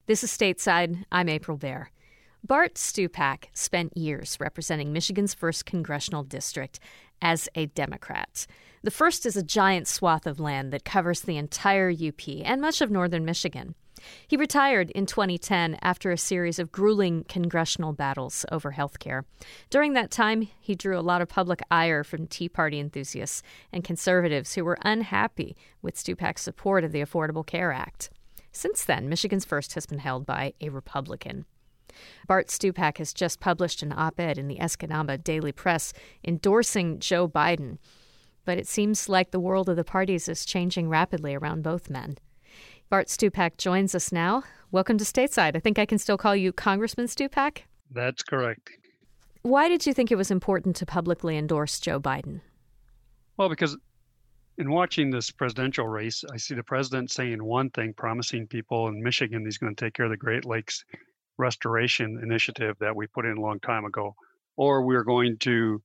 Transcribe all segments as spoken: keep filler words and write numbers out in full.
This is Stateside. I'm April Baer. Bart Stupak spent years representing Michigan's first congressional district as a Democrat. The first is a giant swath of land that covers the entire U P and much of northern Michigan. He retired in twenty ten after a series of grueling congressional battles over health care. During that time, he drew a lot of public ire from Tea Party enthusiasts and conservatives who were unhappy with Stupak's support of the Affordable Care Act. Since then, Michigan's first has been held by a Republican. Bart Stupak has just published an op-ed in the Escanaba Daily Press endorsing Joe Biden. But it seems like the world of the parties is changing rapidly around both men. Bart Stupak joins us now. Welcome to Stateside. I think I can still call you Congressman Stupak? That's correct. Why did you think it was important to publicly endorse Joe Biden? Well, because in watching this presidential race, I see the president saying one thing, promising people in Michigan he's going to take care of the Great Lakes Restoration Initiative that we put in a long time ago, or we're going to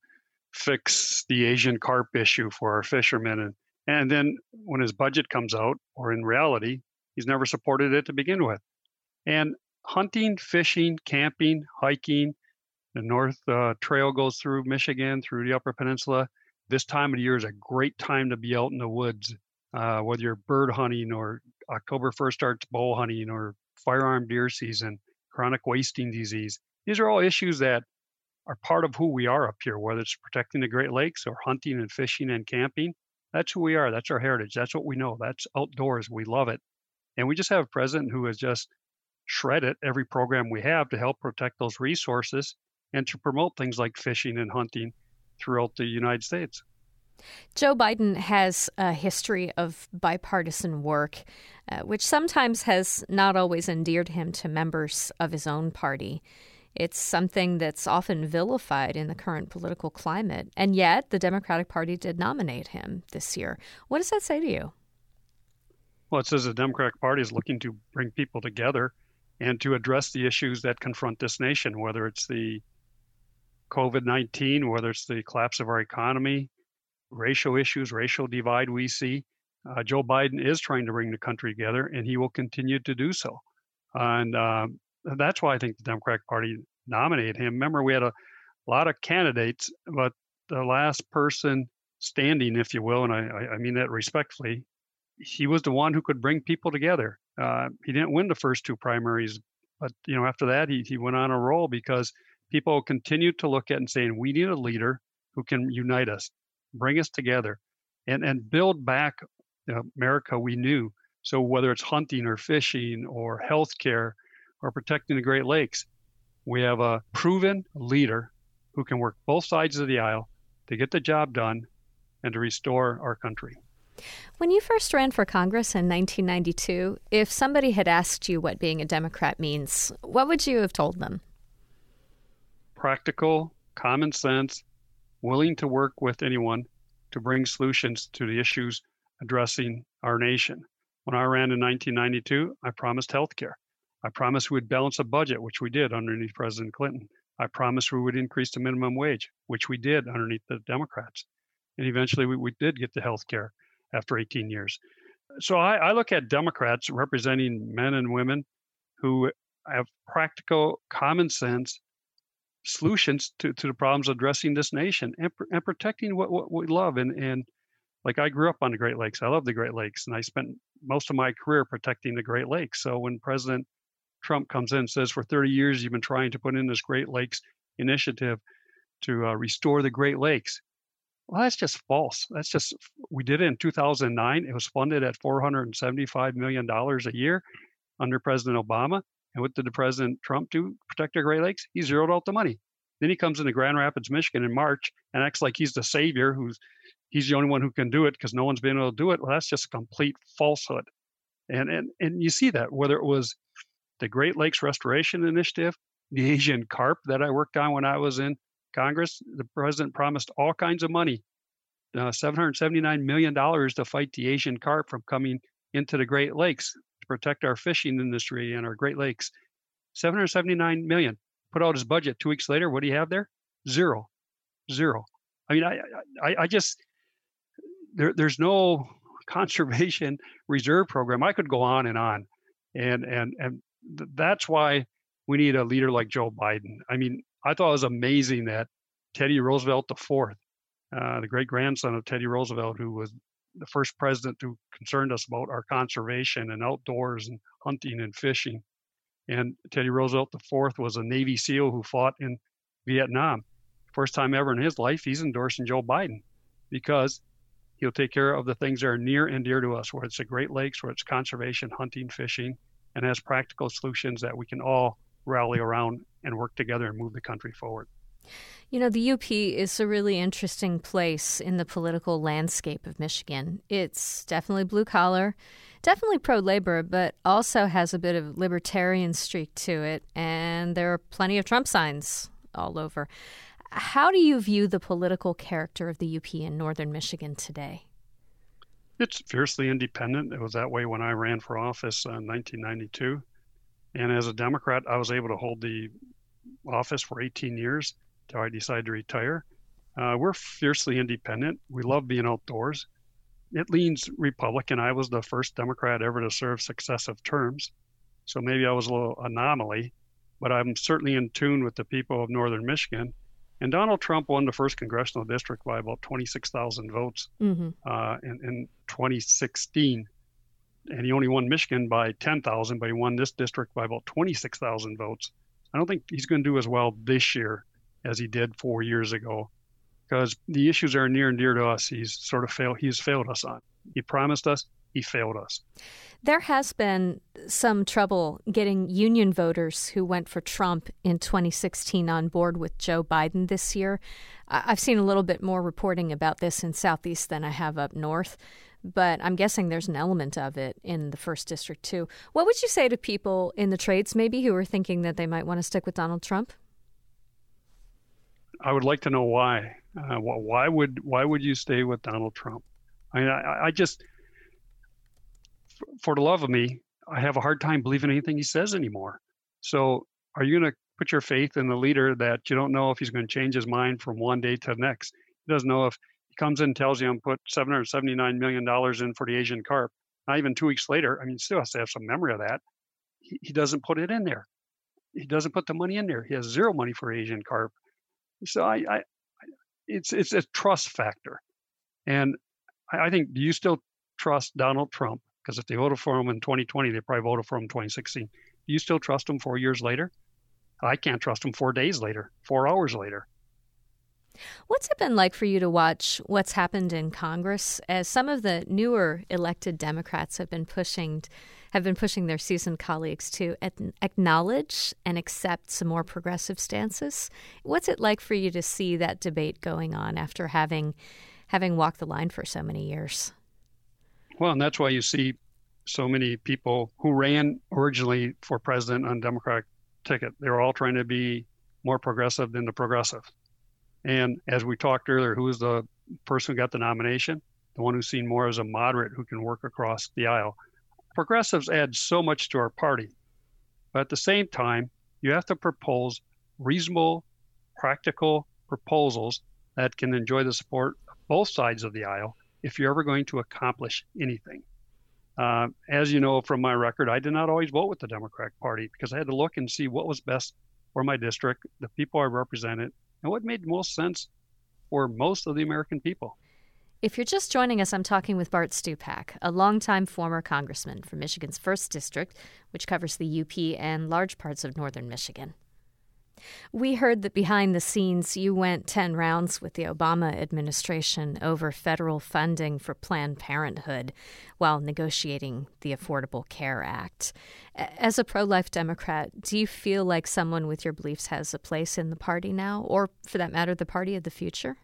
fix the Asian carp issue for our fishermen. And, and then when his budget comes out, or in reality, he's never supported it to begin with. And hunting, fishing, camping, hiking, the North uh, Trail goes through Michigan, through the Upper Peninsula. This time of the year is a great time to be out in the woods, uh, whether you're bird hunting or October first starts bow hunting or firearm deer season, chronic wasting disease. These are all issues that are part of who we are up here, whether it's protecting the Great Lakes or hunting and fishing and camping. That's who we are. That's our heritage. That's what we know. That's outdoors. We love it. And we just have a president who has just shredded every program we have to help protect those resources and to promote things like fishing and hunting throughout the United States. Joe Biden has a history of bipartisan work, uh, which sometimes has not always endeared him to members of his own party. It's something that's often vilified in the current political climate, and yet the Democratic Party did nominate him this year. What does that say to you? Well, it says the Democratic Party is looking to bring people together and to address the issues that confront this nation, whether it's the COVID nineteen, whether it's the collapse of our economy, racial issues, racial divide we see. Uh, Joe Biden is trying to bring the country together, and he will continue to do so. And uh, that's why I think the Democratic Party nominated him. Remember, we had a lot of candidates, but the last person standing, if you will, and I, I mean that respectfully, he was the one who could bring people together. Uh, he didn't win the first two primaries, but you know, after that, he, he went on a roll because people continued to look at and saying, we need a leader who can unite us, bring us together, and, and build back the America we knew. So whether it's hunting or fishing or healthcare or protecting the Great Lakes, we have a proven leader who can work both sides of the aisle to get the job done and to restore our country. When you first ran for Congress in nineteen ninety-two, if somebody had asked you what being a Democrat means, what would you have told them? Practical, common sense, willing to work with anyone to bring solutions to the issues addressing our nation. When I ran in nineteen ninety-two, I promised health care. I promised we would balance a budget, which we did underneath President Clinton. I promised we would increase the minimum wage, which we did underneath the Democrats. And eventually we, we did get the health care after eighteen years. So I, I look at Democrats representing men and women who have practical, common sense solutions to, to the problems addressing this nation and, and protecting what, what we love. And, and like I grew up on the Great Lakes. I love the Great Lakes, and I spent most of my career protecting the Great Lakes. So when President Trump comes in and says, for thirty years, you've been trying to put in this Great Lakes initiative to uh, restore the Great Lakes. Well, that's just false. That's just, we did it in two thousand nine. It was funded at four hundred seventy-five million dollars a year under President Obama. And what did the President Trump do to protect our Great Lakes? He zeroed out the money. Then he comes into Grand Rapids, Michigan in March and acts like he's the savior, who's he's the only one who can do it because no one's been able to do it. Well, that's just a complete falsehood. And, and, and you see that, whether it was the Great Lakes Restoration Initiative, the Asian carp that I worked on when I was in Congress, the president promised all kinds of money, uh, seven hundred seventy-nine million dollars to fight the Asian carp from coming into the Great Lakes, to protect our fishing industry and our Great Lakes. seven hundred seventy-nine million dollars. Put out his budget two weeks later. What do you have there? Zero. Zero. I mean, I, I, I just, there, there's no conservation reserve program. I could go on and on. And, and, and th- that's why we need a leader like Joe Biden. I mean, I thought it was amazing that Teddy Roosevelt the fourth, uh, the great grandson of Teddy Roosevelt, who was the first president who concerned us about our conservation and outdoors and hunting and fishing. And Teddy Roosevelt the fourth was a Navy SEAL who fought in Vietnam. First time ever in his life, he's endorsing Joe Biden because he'll take care of the things that are near and dear to us, whether it's the Great Lakes, whether it's conservation, hunting, fishing, and has practical solutions that we can all rally around and work together and move the country forward. You know, the U P is a really interesting place in the political landscape of Michigan. It's definitely blue collar, definitely pro-labor, but also has a bit of libertarian streak to it. And there are plenty of Trump signs all over. How do you view the political character of the U P in northern Michigan today? It's fiercely independent. It was that way when I ran for office in nineteen ninety-two. And as a Democrat, I was able to hold the office for eighteen years until I decided to retire. Uh, we're fiercely independent. We love being outdoors. It leans Republican. I was the first Democrat ever to serve successive terms. So maybe I was a little anomaly, but I'm certainly in tune with the people of northern Michigan. And Donald Trump won the first congressional district by about twenty-six thousand votes mm-hmm. uh, in, in twenty sixteen. And he only won Michigan by ten thousand, but he won this district by about twenty-six thousand votes. I don't think he's going to do as well this year as he did four years ago, because the issues are near and dear to us. He's sort of failed. He's failed us on. He promised us. He failed us. There has been some trouble getting union voters who went for Trump in twenty sixteen on board with Joe Biden this year. I've seen a little bit more reporting about this in Southeast than I have up north, but I'm guessing there's an element of it in the first district too. What would you say to people in the trades maybe who are thinking that they might want to stick with Donald Trump? I would like to know why. Uh, why would why would you stay with Donald Trump? I mean, I, I just, for the love of me, I have a hard time believing anything he says anymore. So are you going to put your faith in the leader that you don't know if he's going to change his mind from one day to the next? He doesn't know if he comes in and tells you I'm put seven hundred seventy-nine million dollars in for the Asian carp. Not even two weeks later, I mean, he still has to have some memory of that. He, he doesn't put it in there. He doesn't put the money in there. He has zero money for Asian carp. So I, I it's it's a trust factor. And I, I think, do you still trust Donald Trump? Because if they voted for him in twenty twenty, they probably voted for him in twenty sixteen. Do you still trust him four years later? I can't trust him four days later, four hours later. What's it been like for you to watch what's happened in Congress as some of the newer elected Democrats have been pushing have been pushing their seasoned colleagues to acknowledge and accept some more progressive stances? What's it like for you to see that debate going on after having having walked the line for so many years? Well, and that's why you see so many people who ran originally for president on Democratic ticket. They were all trying to be more progressive than the progressive. And as we talked earlier, who was the person who got the nomination? The one who's seen more as a moderate who can work across the aisle. Progressives add so much to our party. But at the same time, you have to propose reasonable, practical proposals that can enjoy the support of both sides of the aisle if you're ever going to accomplish anything. Uh, as you know from my record, I did not always vote with the Democratic Party because I had to look and see what was best for my district, the people I represented, and what made most sense for most of the American people. If you're just joining us, I'm talking with Bart Stupak, a longtime former congressman from Michigan's first District, which covers the U P and large parts of northern Michigan. We heard that behind the scenes you went ten rounds with the Obama administration over federal funding for Planned Parenthood while negotiating the Affordable Care Act. As a pro-life Democrat, do you feel like someone with your beliefs has a place in the party now, or for that matter, the party of the future?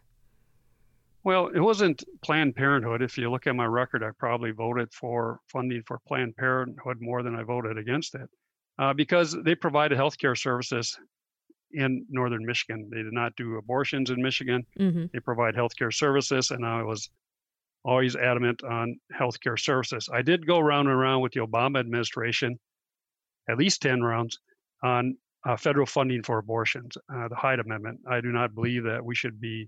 Well, it wasn't Planned Parenthood. If you look at my record, I probably voted for funding for Planned Parenthood more than I voted against it uh, because they provided health care services in northern Michigan. They did not do abortions in Michigan. Mm-hmm. They provide healthcare services, and I was always adamant on healthcare services. I did go round and around with the Obama administration, at least ten rounds, on uh, federal funding for abortions, uh, the Hyde Amendment. I do not believe that we should be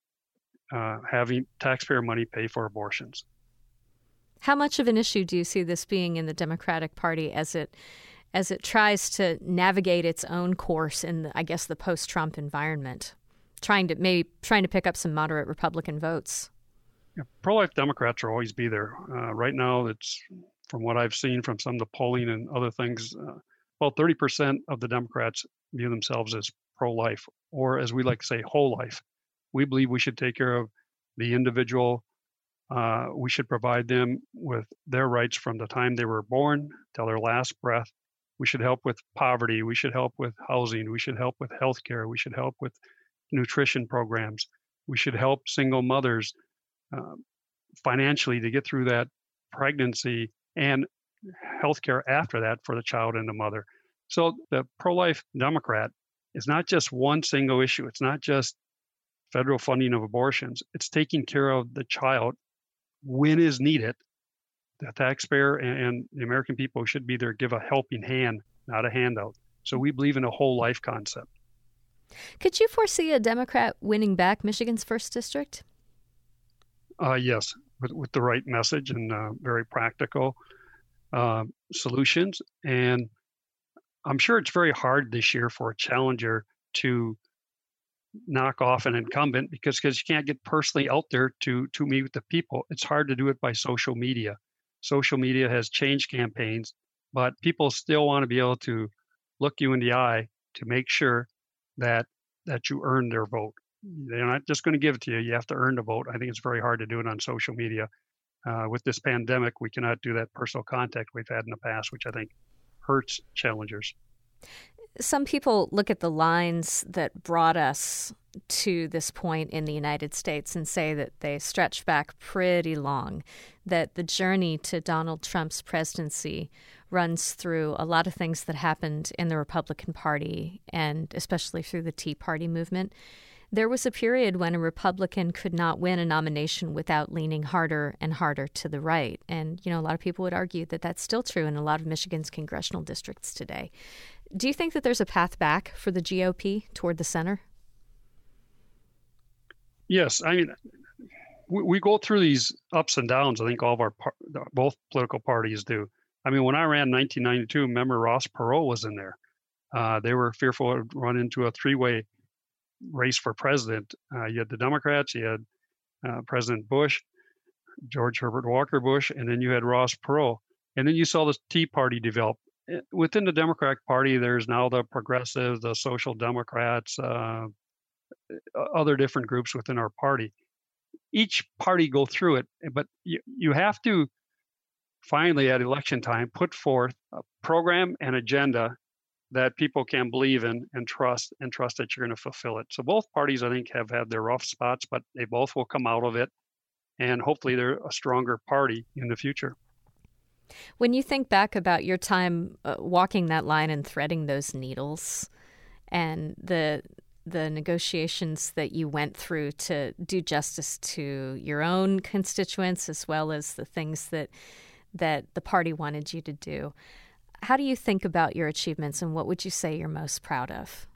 uh, having taxpayer money pay for abortions. How much of an issue do you see this being in the Democratic Party as it as it tries to navigate its own course in, the, I guess, the post-Trump environment, trying to maybe trying to pick up some moderate Republican votes? Yeah, pro-life Democrats will always be there. Uh, right now, it's from what I've seen from some of the polling and other things, uh, about thirty percent of the Democrats view themselves as pro-life, or as we like to say, whole life. We believe we should take care of the individual. Uh, we should provide them with their rights from the time they were born till their last breath. We should help with poverty. We should help with housing. We should help with healthcare. We should help with nutrition programs. We should help single mothers uh, financially to get through that pregnancy, and healthcare after that for the child and the mother. So the pro-life Democrat is not just one single issue. It's not just federal funding of abortions. It's taking care of the child when is needed. The taxpayer and the American people should be there to give a helping hand, not a handout. So we believe in a whole life concept. Could you foresee a Democrat winning back Michigan's first district? Uh, yes, with, with the right message and uh, very practical uh, solutions. And I'm sure it's very hard this year for a challenger to knock off an incumbent because because you can't get personally out there to to meet with the people. It's hard to do it by social media. Social media has changed campaigns, but people still want to be able to look you in the eye to make sure that that you earn their vote. They're not just going to give it to you. You have to earn the vote. I think it's very hard to do it on social media. Uh, with this pandemic, we cannot do that personal contact we've had in the past, which I think hurts challengers. Some people look at the lines that brought us to this point in the United States and say that they stretch back pretty long, that the journey to Donald Trump's presidency runs through a lot of things that happened in the Republican Party and especially through the Tea Party movement. There was a period when a Republican could not win a nomination without leaning harder and harder to the right. And, you know, a lot of people would argue that that's still true in a lot of Michigan's congressional districts today. Do you think that there's a path back for the G O P toward the center? Yes. I mean, we, we go through these ups and downs. I think all of our, par- both political parties do. I mean, when I ran in nineteen ninety-two, remember Ross Perot was in there. Uh, they were fearful of run into a three-way race for president. Uh, you had the Democrats, you had uh, President Bush, George Herbert Walker Bush, and then you had Ross Perot. And then you saw the Tea Party develop. Within the Democratic Party, there's now the progressives, the social democrats, uh, other different groups within our party. Each party go through it, but you, you have to finally at election time put forth a program and agenda that people can believe in and trust and trust that you're going to fulfill it. So both parties, I think, have had their rough spots, but they both will come out of it. And hopefully they're a stronger party in the future. When you think back about your time uh, walking that line and threading those needles and the the negotiations that you went through to do justice to your own constituents as well as the things that that the party wanted you to do, how do you think about your achievements and what would you say you're most proud of?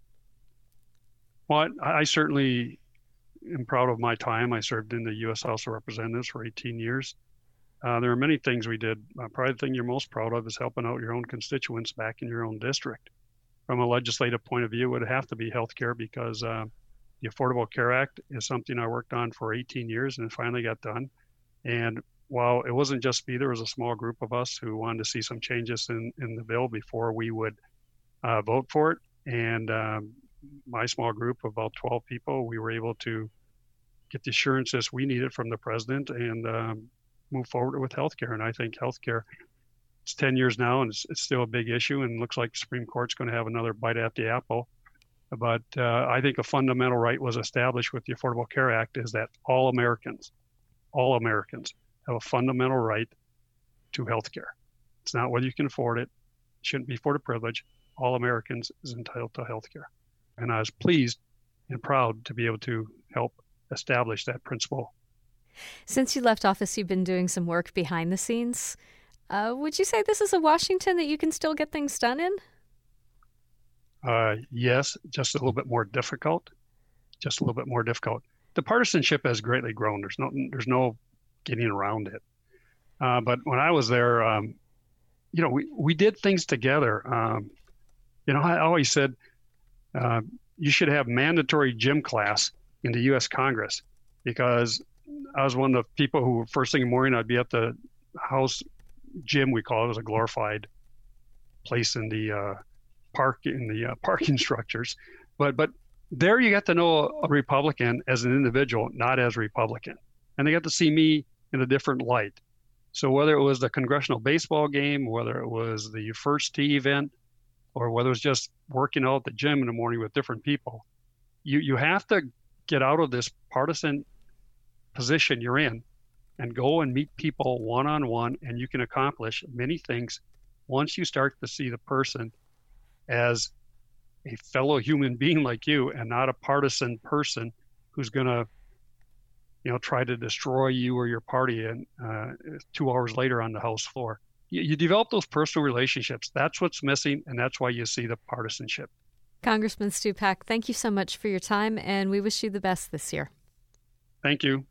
Well, I, I certainly am proud of my time. I served in the U S House of Representatives for eighteen years. Uh, there are many things we did. Uh, probably the thing you're most proud of is helping out your own constituents back in your own district. From a legislative point of view, it would have to be healthcare because uh, the Affordable Care Act is something I worked on for eighteen years and it finally got done. And while it wasn't just me, there was a small group of us who wanted to see some changes in, in the bill before we would uh, vote for it. And um, my small group of about twelve people, we were able to get the assurances we needed from the president and um, move forward with healthcare. And I think healthcare, it's ten years now and it's, it's still a big issue and looks like the Supreme Court's going to have another bite at the apple. But uh, I think a fundamental right was established with the Affordable Care Act is that all Americans, all Americans have a fundamental right to healthcare. It's not whether you can afford it. It shouldn't be for the privilege. All Americans is entitled to healthcare. And I was pleased and proud to be able to help establish that principle. Since you left office, you've been doing some work behind the scenes. Uh, would you say this is a Washington that you can still get things done in? Uh, yes, just a little bit more difficult. Just a little bit more difficult. The partisanship has greatly grown. There's no, there's no getting around it. Uh, but when I was there, um, you know, we, we did things together. Um, you know, I always said uh, you should have mandatory gym class in the U S Congress, because I was one of the people who first thing in the morning, I'd be at the House gym, we call it. It was a glorified place in the uh, park, in the uh, parking structures. But, but there you got to know a Republican as an individual, not as a Republican. And they got to see me in a different light. So whether it was the congressional baseball game, whether it was the first tee event, or whether it was just working out at the gym in the morning with different people, you, you have to get out of this partisan position you're in and go and meet people one-on-one, and you can accomplish many things once you start to see the person as a fellow human being like you and not a partisan person who's going to, you know, try to destroy you or your party and uh, two hours later on the House floor. You, you develop those personal relationships. That's what's missing, and that's why you see the partisanship. Congressman Stupak, thank you so much for your time, and we wish you the best this year. Thank you.